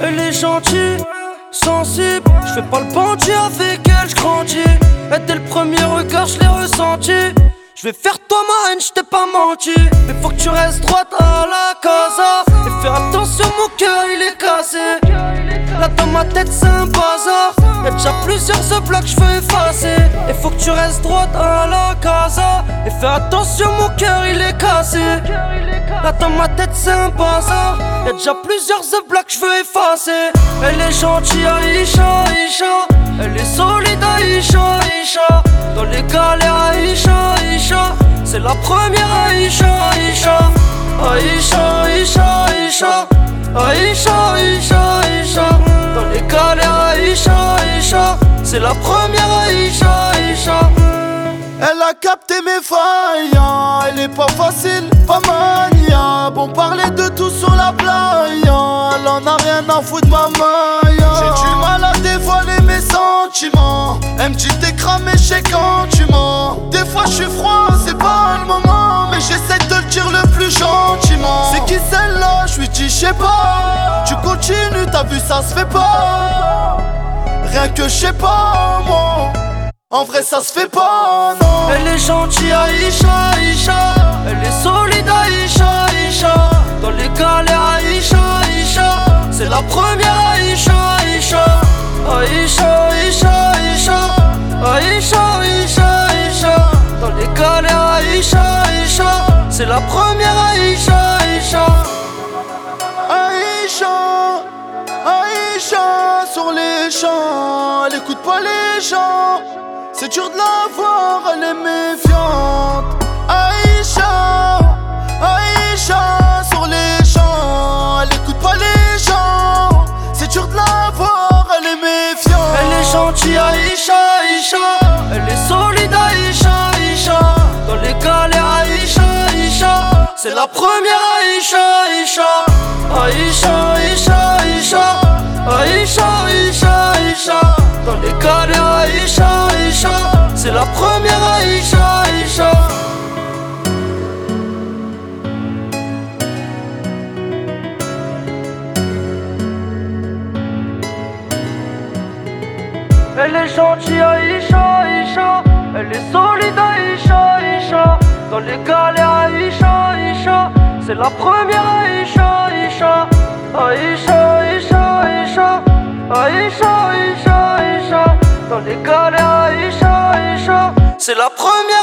Elle est gentille, sensible. J'fais pas le bandit avec elle, j'grandis. Et dès le premier regard, j'l'ai ressenti. J'vais faire toi ma haine, j't'ai pas menti. Mais faut que tu restes droite à la casa. Et fais attention, mon cœur il est cassé. Là dans ma tête c'est un bazar. Y'a déjà plusieurs blocs j'veux effacer. Et faut que tu restes droite à la casa. Et fais attention, mon cœur il est cassé. Là dans ma tête c'est un bazar. Y'a déjà plusieurs blocs j'veux effacer. Elle est gentille Aïcha, Aïcha. Elle est solide Aïcha, Aïcha. Dans les galères Aïcha, Aïcha. C'est la première Aïcha, Aïcha. Aïcha, Aïcha, Aïcha. Aïcha, Aïcha, Aïcha. Dans les galères Aïcha, Aïcha. C'est la première Aïcha, Aïcha. Elle a capté mes failles, hein. Elle est pas facile, pas mania. Bon parler de tout sur la playa, elle en a rien à foutre ma maille. J'ai du mal à dévoiler mes sentiments. Elle me dit t'es cramé, je sais quand tu mens. Des fois je suis froid, c'est pas le moment. Mais j'essaie de le dire le plus gentiment. C'est qui celle-là, je lui dis je sais pas. Tu continues, t'as vu ça se fait pas. Rien que je sais pas moi. En vrai ça se fait pas, non. Elle est gentille Aïcha, Aïcha. Elle est solide Aïcha, Aïcha. Dans les galères Aïcha, Aïcha. C'est la première Aïcha, Aïcha. Aïcha, Aïcha, Aïcha. Aïcha, Aïcha, Aïcha. Dans les galères Aïcha, Aïcha. C'est la première Aïcha, Aïcha. Aïcha, Aïcha, sur les champs. Elle écoute pas les gens. C'est dur de la voir, elle est méfiante. Aïcha, Aïcha, sur les champs. Elle écoute pas les gens. C'est dur de la voir, elle est méfiante. Elle est gentille Aïcha, Aïcha. Elle est solide Aïcha, Aïcha. Dans les galères Aïcha, Aïcha. C'est la première Aïcha, Aïcha. Aïcha, Aïcha, Aïcha. Aïcha, Aïcha, Aïcha. Dans les galères Aïcha, Aïcha. C'est la première Aïcha, Aïcha. Elle est gentille Aïcha, Aïcha. Elle est solide Aïcha, Aïcha. Dans les galères Aïcha, Aïcha. C'est la première Aïcha, Aïcha. Aïcha, Aïcha, Aïcha. Aïcha, Aïcha, Aïcha. Dans les galères Aïcha, Aïcha. C'est la première